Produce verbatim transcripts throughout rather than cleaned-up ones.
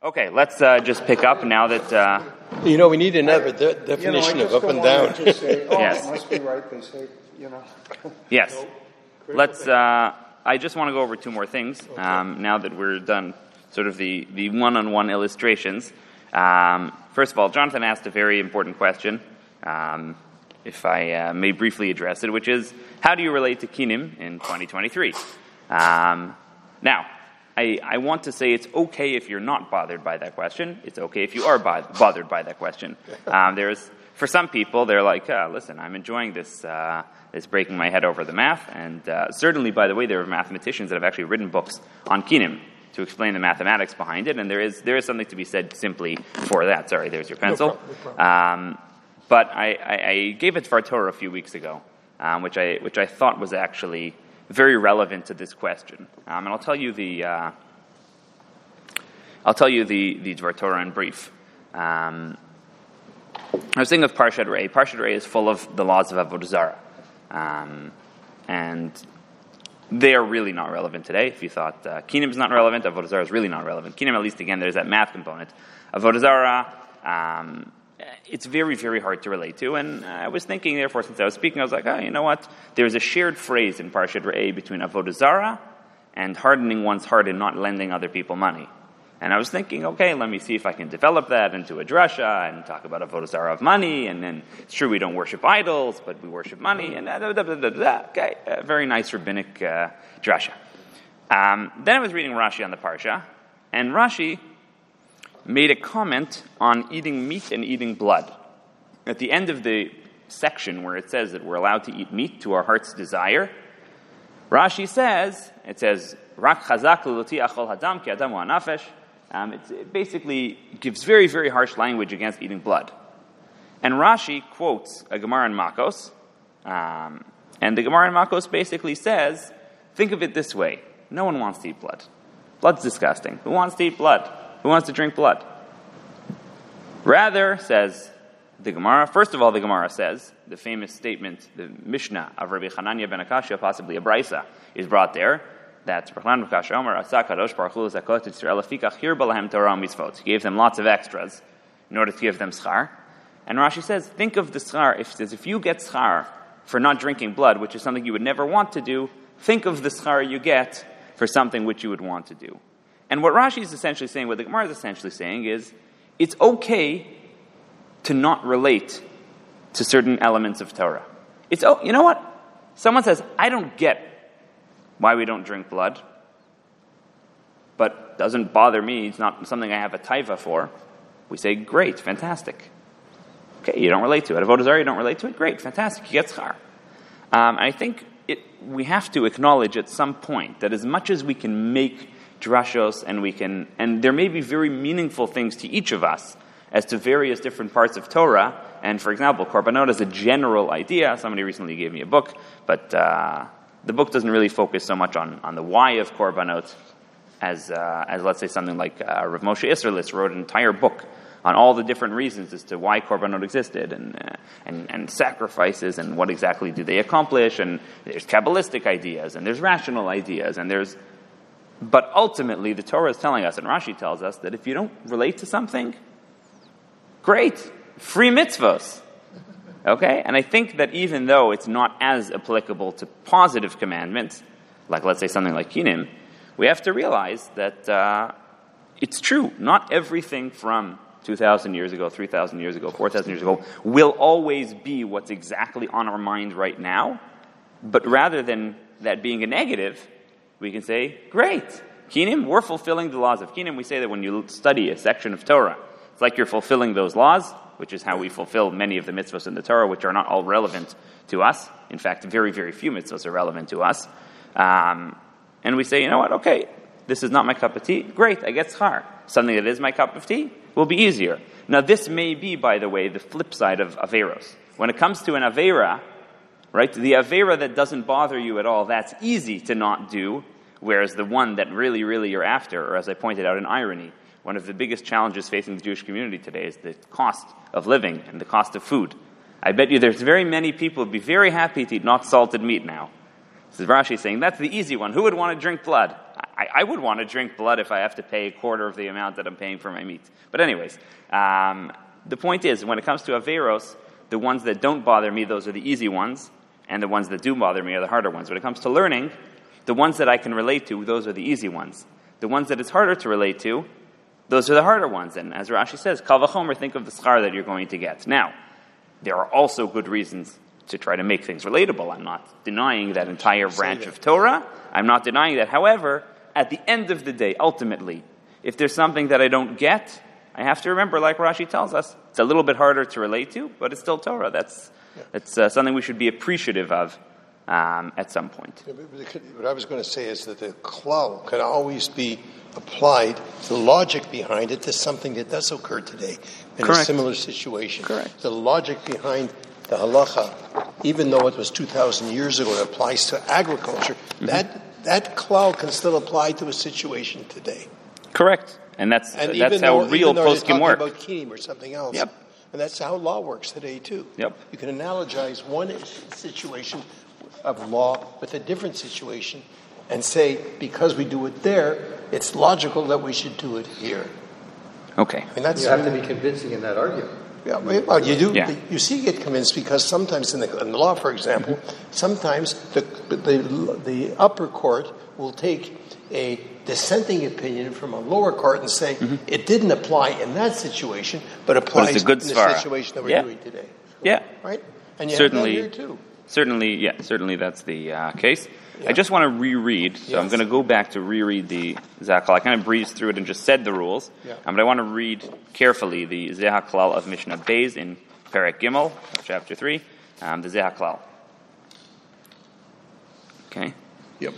Okay, let's uh, just pick up now that... Uh, you know, we need another de- definition you know, of up and down. Just say, oh, Yes. it must be right, they say, you know. yes. Let's... Uh, I just want to go over two more things um, now that we're done sort of the, the one-on-one illustrations. Um, first of all, Jonathan asked a very important question, um, if I uh, may briefly address it, which is, how do you relate to Kinim in twenty twenty-three? Um, now, I, I want to say it's okay if you're not bothered by that question. It's okay if you are bo- bothered by that question. Um, there's, for some people, they're like, oh, listen, I'm enjoying this, uh, this breaking my head over the math. And uh, certainly, by the way, there are mathematicians that have actually written books on Kinim to explain the mathematics behind it. And there is there is something to be said simply for that. Sorry, there's your pencil. No problem, no problem. Um, but I, I, I gave it Dvar Torah a few weeks ago, um, which I which I thought was actually very relevant to this question. Um, and I'll tell you the uh, I'll tell you the the Dvar Torah in brief. Um, I was thinking of Parshat Re'eh. Parshat Re'eh is full of the laws of Avodah Zarah, um, and they are really not relevant today. If you thought uh, Kinim is not relevant, Avodah Zarah is really not relevant. Kinim, at least again, there's that math component. Avodah Zarah, um, it's very, very hard to relate to. And I was thinking, therefore, since I was speaking, I was like, oh, you know what? There's a shared phrase in Parshat Re'eh between Avodah Zarah and hardening one's heart and not lending other people money. And I was thinking, okay, let me see if I can develop that into a drasha and talk about Avodah Zarah of money. And then it's true we don't worship idols, but we worship money. And da, da, da, da, da. Okay, a very nice rabbinic uh, drasha. Um, then I was reading Rashi on the Parsha, and Rashi made a comment on eating meat and eating blood. At the end of the section where it says that we're allowed to eat meat to our heart's desire, Rashi says, it says, Rak chazak l'loti achol hadam ki adam hu hanafesh. Um, it basically gives very, very harsh language against eating blood. And Rashi quotes a Gemara in Makos, um, and the Gemara in Makos basically says, think of it this way, no one wants to eat blood. Blood's disgusting. Who wants to eat blood? Who wants to drink blood? Rather, says the Gemara, first of all, the Gemara says, the famous statement, the Mishnah of Rabbi Hanania ben Akashya, possibly a Braisa, is brought there, that he gave them lots of extras in order to give them schar. And Rashi says, think of the schar, if, says, if you get schar for not drinking blood, which is something you would never want to do, think of the schar you get for something which you would want to do. And what Rashi is essentially saying, what the Gemara is essentially saying is, it's okay to not relate to certain elements of Torah. It's, oh, you know what? Someone says, I don't get why we don't drink blood, but doesn't bother me, it's not something I have a taiva for. We say, great, fantastic. Okay, you don't relate to it. Avodah Zarah, you don't relate to it? Great, fantastic, you get schar. Um, I think it, we have to acknowledge at some point that as much as we can make drashos and we can, and there may be very meaningful things to each of us as to various different parts of Torah, and for example, korbanot is a general idea. Somebody recently gave me a book, but uh, the book doesn't really focus so much on, on the why of korbanot as, uh, as let's say, something like uh, Rav Moshe Isserlis wrote an entire book on all the different reasons as to why korbanot existed, and, uh, and and sacrifices, and what exactly do they accomplish, and there's Kabbalistic ideas, and there's rational ideas, and there's... But ultimately, the Torah is telling us, and Rashi tells us, that if you don't relate to something, great, free mitzvos. Okay? And I think that even though it's not as applicable to positive commandments, like let's say something like Kinim, we have to realize that uh, it's true. Not everything from two thousand years ago, three thousand years ago, four thousand years ago will always be what's exactly on our mind right now. But rather than that being a negative, we can say, great, Kinim, we're fulfilling the laws of Kinim. We say that when you study a section of Torah, it's like you're fulfilling those laws, which is how we fulfill many of the mitzvahs in the Torah, which are not all relevant to us. In fact, very, very few mitzvahs are relevant to us. Um, and we say, you know what, okay, this is not my cup of tea. Great, I get schar. Something that is my cup of tea will be easier. Now, this may be, by the way, the flip side of Averos. When it comes to an Avera, right, the Avera that doesn't bother you at all, that's easy to not do, whereas the one that really, really you're after, or as I pointed out in irony, one of the biggest challenges facing the Jewish community today is the cost of living and the cost of food. I bet you there's very many people who would be very happy to eat not salted meat now. This is Rashi saying, that's the easy one. Who would want to drink blood? I, I would want to drink blood if I have to pay a quarter of the amount that I'm paying for my meat. But anyways, um, the point is, when it comes to Averos, the ones that don't bother me, those are the easy ones, and the ones that do bother me are the harder ones. When it comes to learning, the ones that I can relate to, those are the easy ones. The ones that it's harder to relate to, those are the harder ones. And as Rashi says, Kal v'chomer, think of the schar that you're going to get. Now, there are also good reasons to try to make things relatable. I'm not denying that entire branch of Torah. I'm not denying that. However, at the end of the day, ultimately, if there's something that I don't get, I have to remember, like Rashi tells us, it's a little bit harder to relate to, but it's still Torah. That's yeah. that's uh, something we should be appreciative of um, at some point. Yeah, what I was going to say is that the klal can always be applied, the logic behind it, to something that does occur today in Correct. a similar situation. Correct. The logic behind the halacha, even though it was two thousand years ago, it applies to agriculture, mm-hmm. that that klal can still apply to a situation today. Correct. And that's and that's how though, real poskim work. About kinim or something else. Yep. And that's how law works today too. Yep. You can analogize one situation of law with a different situation and say, because we do it there, it's logical that we should do it here. Okay. I mean, that's you have to be convincing in that argument. Yeah, well, you do. Yeah. You see, get convinced because sometimes in the, in the law, for example, sometimes the, the the upper court will take a dissenting opinion from a lower court and say mm-hmm. it didn't apply in that situation, but applies but it's a good in the svara. situation that we're yeah. doing today. Yeah. Right. And you certainly, have that here too. Certainly, yeah. Certainly, that's the uh, case. Yeah. I just want to reread, so yes. I'm going to go back to reread the Zehaklal. I kind of breezed through it and just said the rules, yeah. um, but I want to read carefully the Zehaklal of Mishnah Beis in Perek Gimel, of chapter three, um, the Zehaklal. Okay? Yep.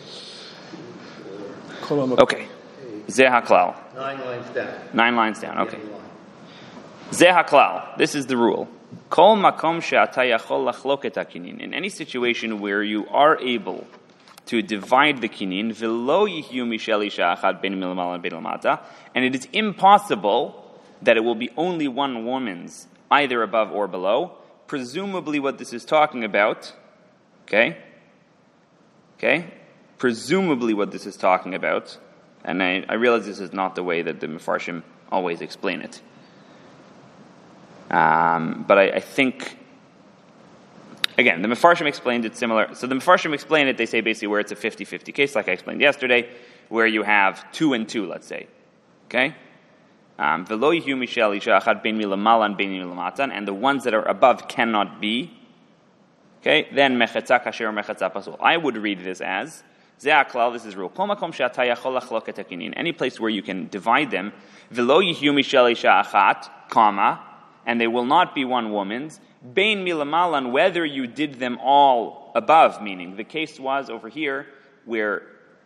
Okay. Zehaklal. Nine lines down. Nine lines down, okay. Zehaklal. This is the rule. Kol makom she'ata yachol lachlok et hakinin. In any situation where you are able to divide the kinin, v'lo yihyu mishel isha achad ben milmal and ben lamata, and it is impossible that it will be only one woman's, either above or below. Presumably what this is talking about, okay? Okay? Presumably what this is talking about, and I, I realize this is not the way that the Mefarshim always explain it. Um, but I, I think, again, the Mefarshim explained it similar. So the Mefarshim explain it, they say basically where it's a fifty-fifty case, like I explained yesterday, where you have two and two, let's say. Okay? Um, and the ones that are above cannot be. Okay? Then mechetza kasher or mechetza pasul. I would read this as, Zehaklal, this is rule. Any place where you can divide them, comma, and they will not be one woman's, bein milamalan, whether you did them all above, meaning the case was over here where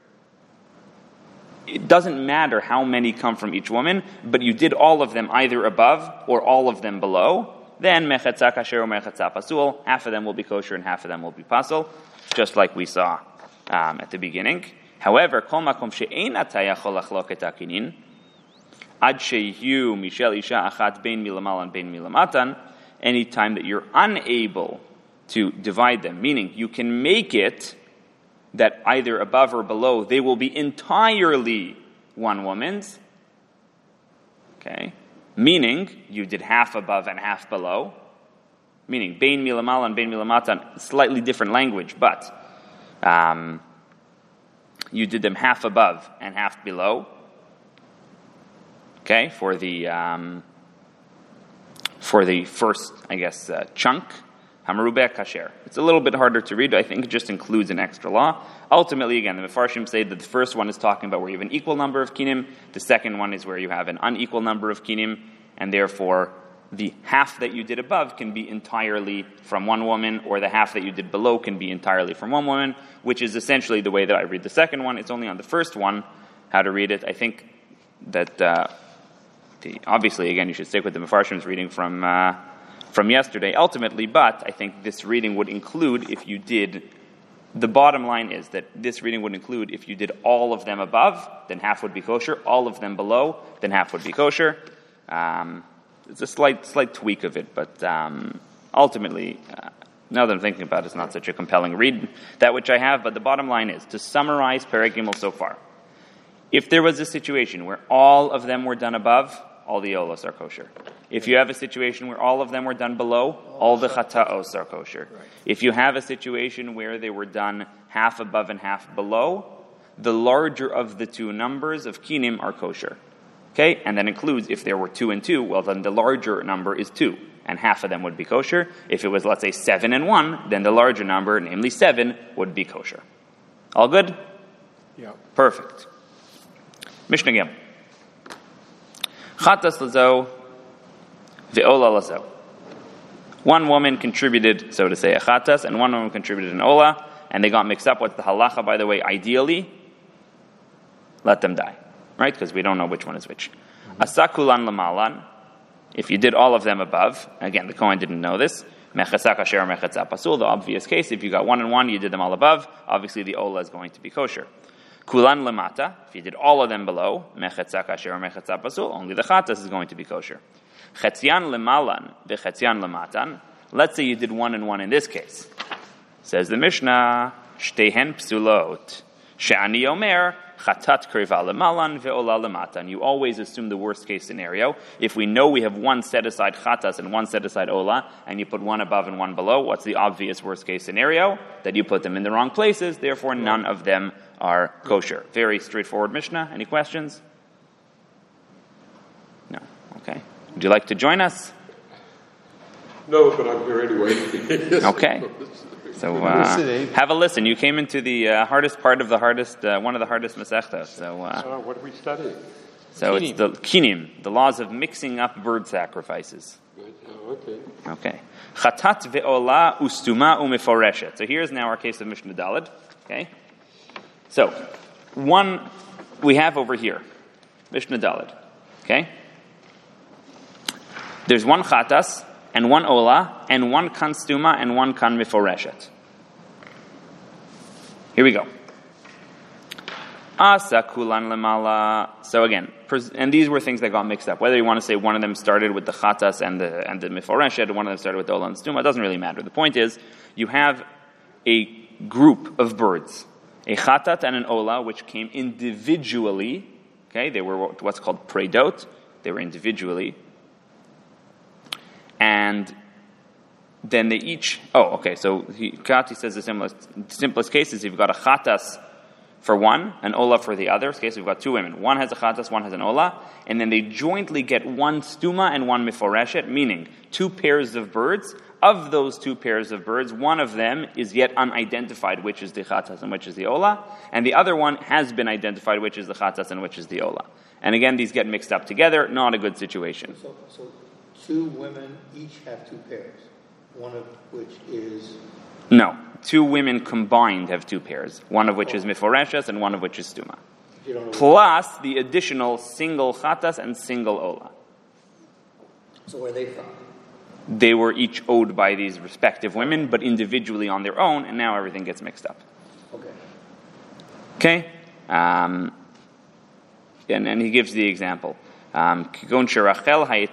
it doesn't matter how many come from each woman, but you did all of them either above or all of them below, then mechetza kasher or mechetza pasul, half of them will be kosher and half of them will be pasul, just like we saw um, at the beginning. However, kol makom she'ein ata yachol lachlok et hakinin, Ad sheyu mishel isha achat bein milamalan bein milamatan, anytime that you're unable to divide them, meaning you can make it that either above or below they will be entirely one woman's, okay, meaning you did half above and half below, meaning bein milamalan bein milamatan, slightly different language, but um, you did them half above and half below. Okay, for the um, for the first, I guess, uh, chunk, Hamarubeh Kasher. It's a little bit harder to read. I think it just includes an extra law. Ultimately, again, the Mefarshim say that the first one is talking about where you have an equal number of kinim. The second one is where you have an unequal number of kinim, and therefore the half that you did above can be entirely from one woman, or the half that you did below can be entirely from one woman, which is essentially the way that I read the second one. It's only on the first one how to read it. I think that... Uh, The, obviously, again, you should stick with the Mefarshim's reading from uh, from yesterday, ultimately, but I think this reading would include if you did, the bottom line is that this reading would include if you did all of them above, then half would be kosher, all of them below, then half would be kosher. Um, it's a slight slight tweak of it, but um, ultimately, uh, now that I'm thinking about it, it's not such a compelling read, that which I have, but the bottom line is, to summarize Perek Gimel so far, If there was a situation where all of them were done above, all the olos are kosher. If you have a situation where all of them were done below, all the chataos are kosher. If you have a situation where they were done half above and half below, the larger of the two numbers of kinim are kosher. Okay? And that includes if there were two and two, well then the larger number is two, and half of them would be kosher. If it was, let's say, seven and one, then the larger number, namely seven, would be kosher. All good? Yeah. Perfect. Mishnah Gimel. Chatas lazo, ve'ola lazo. One woman contributed, so to say, a chatas, and one woman contributed an ola, and they got mixed up. What's the halacha, by the way? Ideally, let them die, right? Because we don't know which one is which. Asakulan lamalan. If you did all of them above, again, the Kohen didn't know this. Mechatza kasher, mechatza pasul. The obvious case, if you got one and one, you did them all above. Obviously, the ola is going to be kosher. Kulan lamata. If you did all of them below, mechatza kasher, mechatza pasul. Only the chatas is going to be kosher. Chetzian lemalan, v'chetzian lamatan. Let's say you did one and one in this case. Says the Mishnah, shtehen psulot. She'ani omer, chatat kriva lemalan ve'ola lematan. You always assume the worst case scenario. If we know we have one set aside chatas and one set aside ola, and you put one above and one below, what's the obvious worst case scenario? That you put them in the wrong places, therefore none of them are kosher. Very straightforward Mishnah. Any questions? No. Okay. Would you like to join us? No, but I'm here anyway. Okay. So uh, have a listen. You came into the uh, hardest part of the hardest, uh, one of the hardest masechtas. So, uh, uh, what are we studying? So kinim. It's the kinim, the laws of mixing up bird sacrifices. Right. Oh, okay. Okay. Chatat ve'ola ustuma umeforeshet. So here's now our case of Mishnah Daled. Okay. So one we have over here, Mishnah Daled. Okay. There's one chatas, and one ola, and one kan stuma, and one kan miforeshet. Here we go. Asa kulan lemala. So again, and these were things that got mixed up. Whether you want to say one of them started with the chatas and the and the miforeshet, and one of them started with the ola and stuma, it doesn't really matter. The point is, you have a group of birds, a chatat and an ola, which came individually. Okay, they were what's called predot. They were individually. And then they each, oh, okay, so he, Kati says the simplest, simplest case is you've got a chatas for one, an ola for the other. Okay, so we've got two women. One has a chatas, one has an ola, and then they jointly get one stuma and one miforeshet, meaning two pairs of birds. Of those two pairs of birds, one of them is yet unidentified, which is the chatas and which is the ola, and the other one has been identified, which is the chatas and which is the ola. And again, these get mixed up together, not a good situation. So, so two women each have two pairs, one of which is... No, two women combined have two pairs, one of which is miforeshes and one of which is stuma. Plus the additional single chatas and single ola. So where are they from? They were each owed by these respective women, but individually on their own, and now everything gets mixed up. Okay. Okay? Um, and, and he gives the example. Um, Rachel had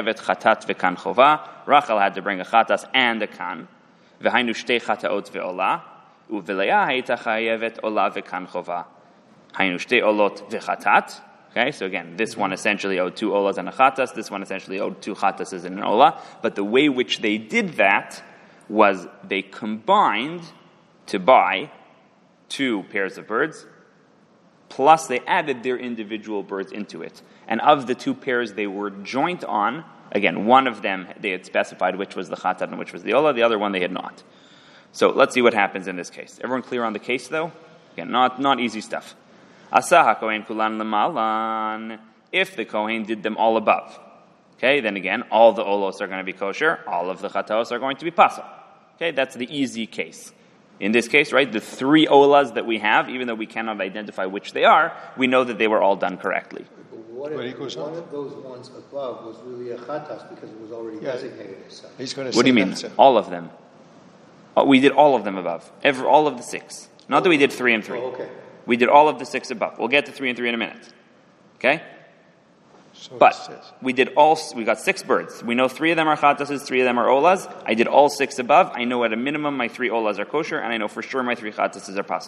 to bring a chatas and a kan. V'hainu shtei chataot ve'ola. U'v'leah hayta chayevet ola v'kan chova. Hainu shtei olot v'chatat. Okay, so again, this one essentially owed two olas and a chatas. This one essentially owed two chatases and an ola. But the way which they did that was they combined to buy two pairs of birds, plus they added their individual birds into it. And of the two pairs they were joint on, again, one of them they had specified which was the chatat and which was the ola, the other one they had not. So let's see what happens in this case. Everyone clear on the case though? Again, not, not easy stuff. Asaha kohen kulan lemalan. If the kohen did them all above, okay, then again, all the olos are going to be kosher, all of the chatos are going to be pasul. Okay, that's the easy case. In this case, right, the three olas that we have, even though we cannot identify which they are, we know that they were all done correctly. But what if one of those ones above was really a chatas because it was already yeah. designated as such? He's going to what do you mean? So. All of them. Oh, we did all of them above. Every, all of the six. Not that we did three and three. Oh, okay. We did all of the six above. We'll get to three and three in a minute. Okay? So but we did all, we got six birds. We know three of them are chatases, three of them are olas. I did all six above. I know at a minimum my three olas are kosher, and I know for sure my three chatases are pasul.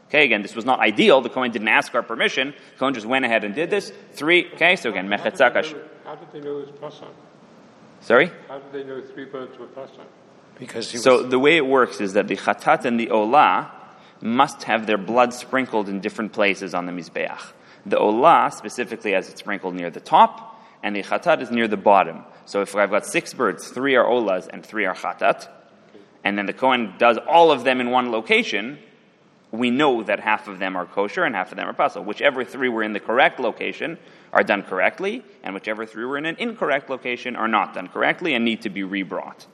Okay, again, this was not ideal. The Kohen didn't ask our permission. The Kohen just went ahead and did this. Three, okay, so again, Mechetza Kasher. How did they know it was Passan? Sorry? How did they know three birds were Passan? Because he So was, the way it works is that the Chatat and the Olah must have their blood sprinkled in different places on the Mizbeach. The Olah, specifically, as it's sprinkled near the top, and the Chatat is near the bottom. So if I've got six birds, three are Olahs and three are Chatat, and then the Kohen does all of them in one location, we know that half of them are kosher and half of them are pasul. Whichever three were in the correct location are done correctly, and whichever three were in an incorrect location are not done correctly and need to be rebrought.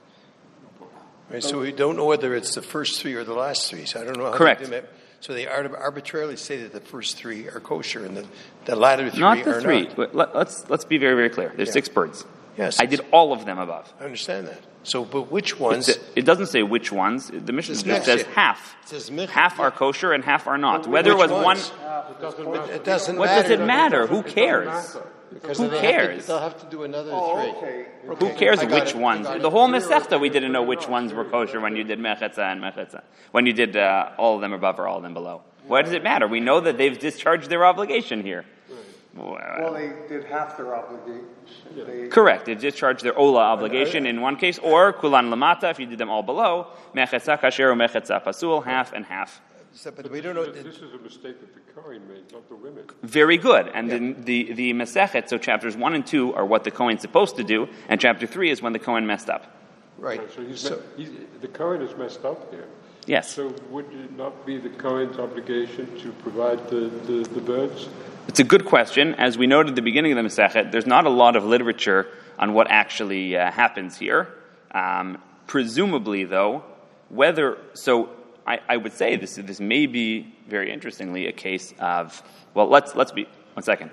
right, so we don't know whether it's the first three or the last three. So I don't know how Correct. They do that. So they art- arbitrarily say that the first three are kosher and the, the latter three Not the are three. not. But let, let's let's be very very clear. There's Yeah. six birds. Yes, I did all of them above. I understand that. So, but which ones? It's- It doesn't say which ones. The Mishnah It's just mechit. says half. It says mechit, Half are yeah. kosher and half are not. But Whether it which was ones? one. It doesn't But matter. it doesn't What matter. does it matter? Who It doesn't cares? matter. Because Who then they have to- cares? they'll have to do another Oh, three. okay. Who cares I got which it. I ones? got it. The whole Masechta, we didn't know which ones were kosher when you did Mechetza and Mechetza. When you did uh, all of them above or all of them below. Why does it matter? We know that they've discharged their obligation here. Well, they did half their obligation. They, Correct. They discharged their Ola obligation in one case, or Kulan Lamata, if you did them all below, Mechetza Kasher or Mechetza Pasul, half and half. So, but we don't know. This is a mistake that the Kohen made, not the women. Very good. And the, the, the Masechet, so chapters one and two are what the Kohen's supposed to do, and chapter three is when the Kohen messed up. Right. So, he's So- me- he's, the Kohen is messed up here. Yes. So would it not be the Kohen's obligation to provide the, the, the birds? It's a good question. As we noted at the beginning of the Masechet, there's not a lot of literature on what actually uh, happens here. Um, presumably, though, whether so, I, I would say this this may be very interestingly a case of well, let's let's be one second.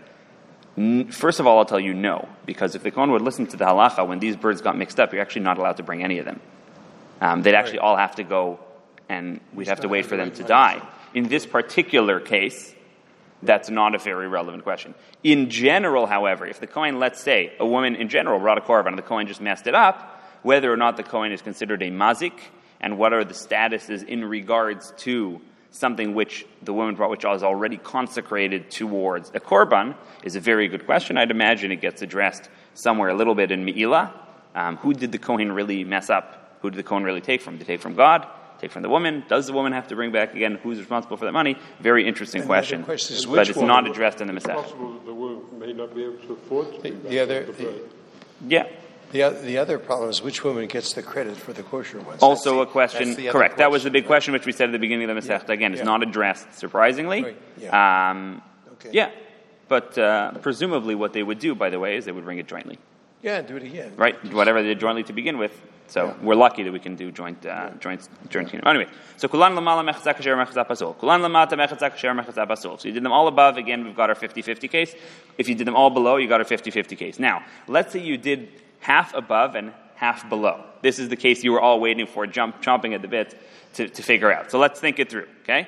N- First of all, I'll tell you no, because if the Kohen would listen to the halacha when these birds got mixed up, you're actually not allowed to bring any of them. Um, they'd actually all have to go, and we'd have to wait for them to die. In this particular case, that's not a very relevant question. In general, however, if the Kohen, let's say, a woman in general brought a korban and the Kohen just messed it up, whether or not the Kohen is considered a mazik, and what are the statuses in regards to something which the woman brought, which is already consecrated towards a korban, is a very good question. I'd imagine it gets addressed somewhere a little bit in Me'ilah. Um, who did the Kohen really mess up? Who did the Kohen really take from? Did he take from God? Take from the woman? Does the woman have to bring back again? Who's responsible for that money? Very interesting And question. the question is But which it's woman? not addressed in the It's Masechet. possible that the woman may not be able to afford to The- bring the back other- the the- bird. Yeah. The, o- the other problem is which woman gets the credit for the kosher ones. Also That's a the- question, that's the other correct. That was the question. big question which we said at the beginning of the Masechta. Again, it's yeah. not addressed, surprisingly. Right, yeah. Um, Okay. yeah. But uh, presumably what they would do, by the way, is they would bring it jointly. Yeah, do it again. Right? Whatever they did jointly to begin with. So Yeah. we're lucky that we can do joint, uh, joint, joint kingdom. Anyway, so kulan lamala mechatza kasher mechatza pasul. Kulan lamata mechatza kasher mechatza pasul. So you did them all above. Again, we've got our fifty-fifty case. If you did them all below, you got our fifty-fifty case. Now, let's say you did half above and half below. This is the case you were all waiting for, jump, chomping at the bit to, to figure out. So let's think it through, okay?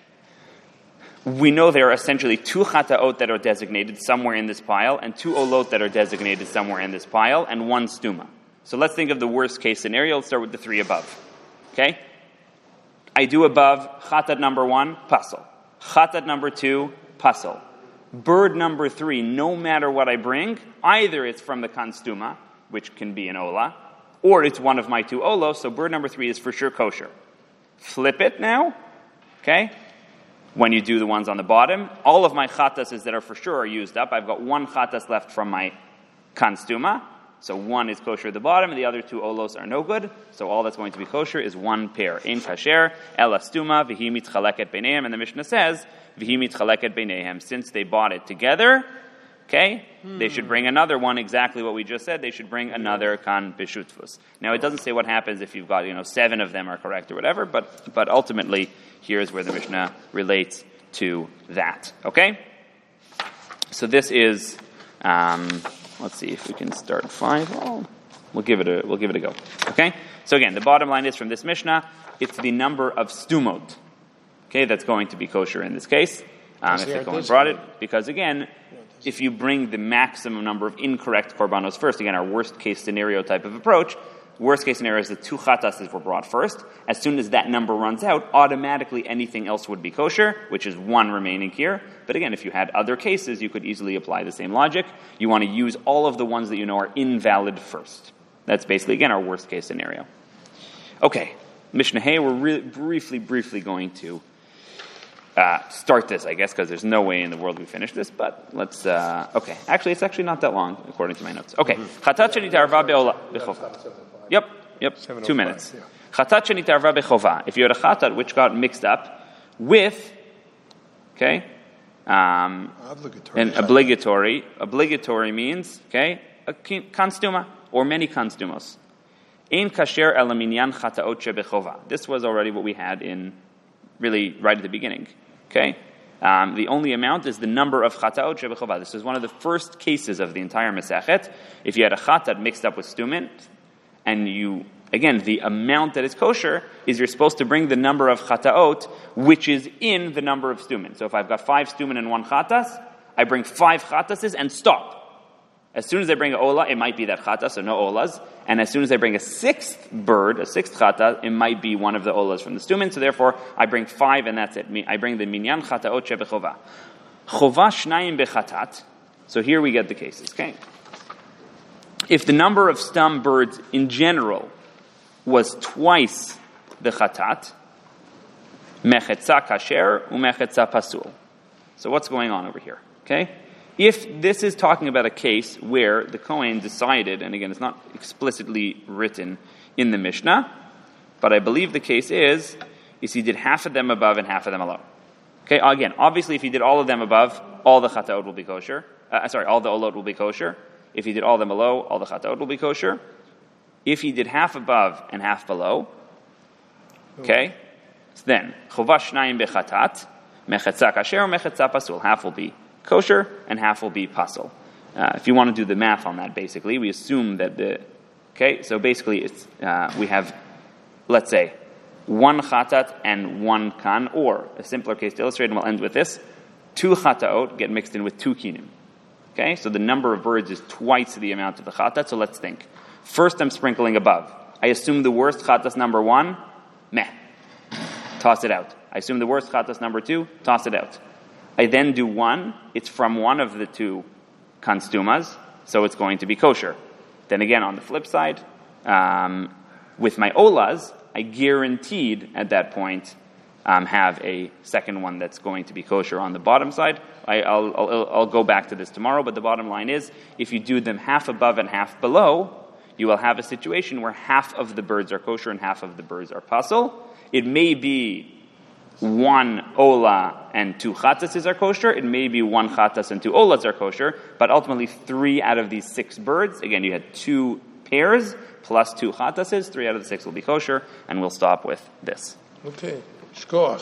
We know there are essentially two chataot that are designated somewhere in this pile, and two olot that are designated somewhere in this pile, and one stuma. So let's think of the worst case scenario. Let's start with the three above. Okay? I do above chatat number one, pasol. Chatat number two, pasol. Bird number three, no matter what I bring, either it's from the kan stuma, which can be an ola, or it's one of my two olos, so bird number three is for sure kosher. Flip it now, okay? When you do the ones on the bottom, all of my chatases that are for sure are used up. I've got one chatas left from my kan stuma, so one is kosher at the bottom, and the other two olos are no good. So all that's going to be kosher is one pair. Ein kasher, ela stuma, v'hi mitchaleket beinehem. And the Mishnah says, v'hi mitchaleket beinehem. Since they bought it together, okay, hmm. they should bring another one, exactly what we just said. They should bring another kan b'shutfus. Now, it doesn't say what happens if you've got, you know, seven of them are correct or whatever, but, but ultimately, here's where the Mishnah relates to that. Okay? So this is... Um, Let's see if we can start five. Oh, we'll give it a we'll give it a go. Okay. So again, the bottom line is from this Mishnah, it's the number of stumot. Okay, that's going to be kosher in this case. Um, if the Kohen brought it, because again, if you bring the maximum number of incorrect korbanos first, again, our worst case scenario type of approach, Worst case scenario is the two chatases were brought first. As soon as that number runs out, automatically anything else would be kosher, which is one remaining here. But again, if you had other cases, you could easily apply the same logic. You want to use all of the ones that you know are invalid first. That's basically, again, our worst case scenario. Okay, Mishnah Hey, we're really briefly, briefly going to uh, start this, I guess, because there's no way in the world we finish this, but let's, uh, okay. Actually, it's actually not that long, according to my notes. Okay. Chatat shenitarva be'ola b'chova. Yep, yep, two minutes. Chatat shenitarva b'chova. If you had a chatat which got mixed up with, okay, um, obligatory. an obligatory. Obligatory means, okay, a kanstuma, or many kanstumos. Ein kasher ela minyan chataot shebechova. This was already what we had in, really, right at the beginning. Okay? Um, the only amount is the number of chataot shebechova. This is one of the first cases of the entire Masechet. If you had a chatat mixed up with stumin, and you, again, the amount that is kosher is you're supposed to bring the number of chataot, which is in the number of stumin. So if I've got five stumin and one chatas, I bring five chatases and stop. As soon as I bring an ola, it might be that chata, so no olas. And as soon as I bring a sixth bird, a sixth chata, it might be one of the olas from the stumin. So therefore, I bring five and that's it. I bring the minyan chataot shebechova. Chova shnayim bechatat. So here we get the cases, okay? If the number of stum birds in general was twice the chatat, mechetza kasher umechetza pasul. So what's going on over here, okay? If this is talking about a case where the Kohen decided, and again, it's not explicitly written in the Mishnah, but I believe the case is, is he did half of them above and half of them below. Okay, again, obviously if he did all of them above, all the chataot will be kosher. Uh, sorry, all the olot will be kosher. If he did all of them below, all the chataot will be kosher. If he did half above and half below, okay, so then, chova shnayim bechatat, mechetza kasher, mechetza pasul. Half will be kosher, and half will be pasul. Uh, if you want to do the math on that, basically, we assume that the, okay, so basically it's, uh, we have, let's say, one chatat and one kan, or a simpler case to illustrate, and we'll end with this, two chataot get mixed in with two kinim. Okay, so the number of birds is twice the amount of the chatat, so let's think. First I'm sprinkling above. I assume the worst chatas number one, meh, toss it out. I assume the worst chatas number two, toss it out. I then do one, it's from one of the two kanstumas, so it's going to be kosher. Then again, on the flip side, um, with my olas, I guaranteed at that point um, have a second one that's going to be kosher on the bottom side. I, I'll, I'll, I'll go back to this tomorrow, but the bottom line is, if you do them half above and half below, you will have a situation where half of the birds are kosher and half of the birds are pasul. It may be one ola and two chatases are kosher. It may be one chatas and two olas are kosher, but ultimately three out of these six birds, again, you had two pairs plus two chatases, three out of the six will be kosher, and we'll stop with this. Okay. Shkoach.